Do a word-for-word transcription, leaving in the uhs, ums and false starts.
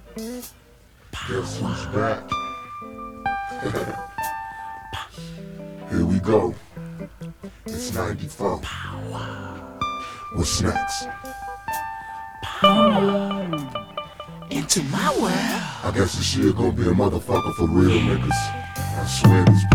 Guess who's back? Here we go. It's ninety-four. What's next? Into my world. I guess this shit gonna be a motherfucker for real, niggas. I swear this